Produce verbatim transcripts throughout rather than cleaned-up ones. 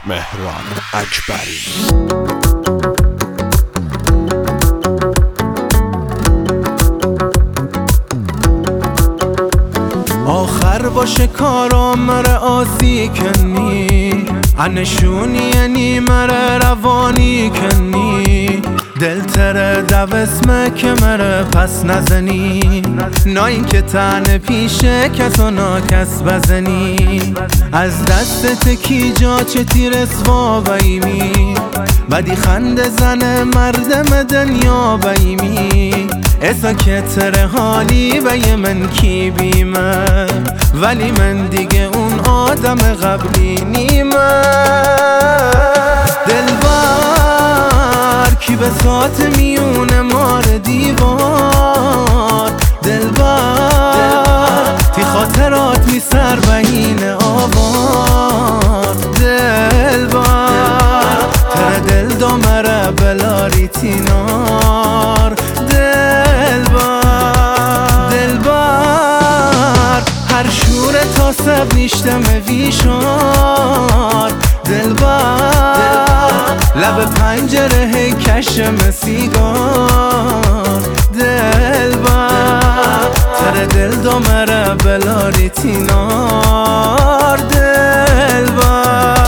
مهران اکبری. آخر باشه کارام مره آسی کنی، انشونی یعنی مره روانی کنی، دل تره دو اسمه که مره پس نزنی، نا این که تنه پیشه کسا ناکس بزنی، از دستت کی جا چه تیر اسوا بیمی، بدی خنده زنه مردم دنیا بیمی، اسا که تره حالی و یه من کی بیمه، ولی من دیگه اون آدم قبلی نیمه. دلبر کی بساط میونه مار دیوار، دلبر تی خاطرات می سر بهین آوار، دلبر تره دل دامره بلاری تینار، هر شور تا سب نیشتم ویشار، دلبر لب پنجره هی کشم سیگار، دلبر تر دل دامره بلاری تینار، دلبر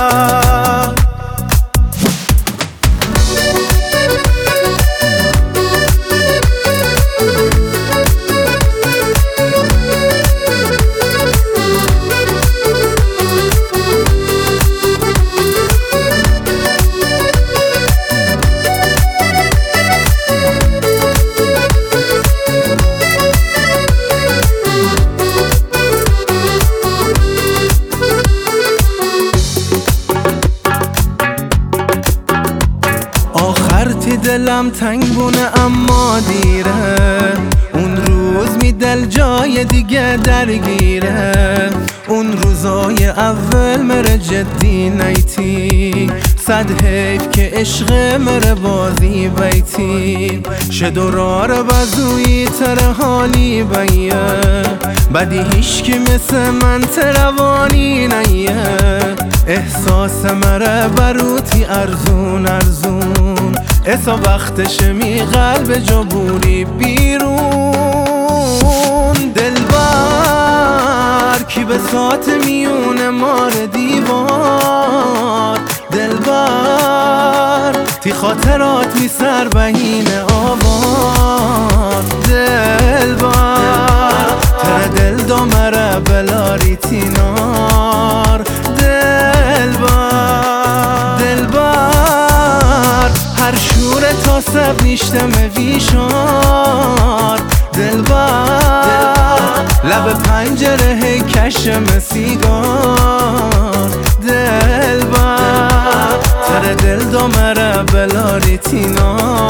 تی دلم تنگ بونه اما دیره، اون روز می دل جای دیگه درگیره، اون روزای اول مره جدی نیتی، صد حیف که عشق مره بازی بیتی، شدورار بزوی تره حالی بیه، بدی هیچ که مثل من تروانی نیه، احساس مره بروتی ارزون ارزون، اسا وقتش می قلب جا بوری بیرون، دلبر کی بساط میونه مار دیوار، دلبر تی خاطرات می سر بهین آوار، دلبر تره دل دامره بلاری تینار، دلبر دلبر هر شور تا سب نیشتم ویشار، دلبر لب پنجره هی کشم سیگار، دلبر تر دل دامره بلاری تینار.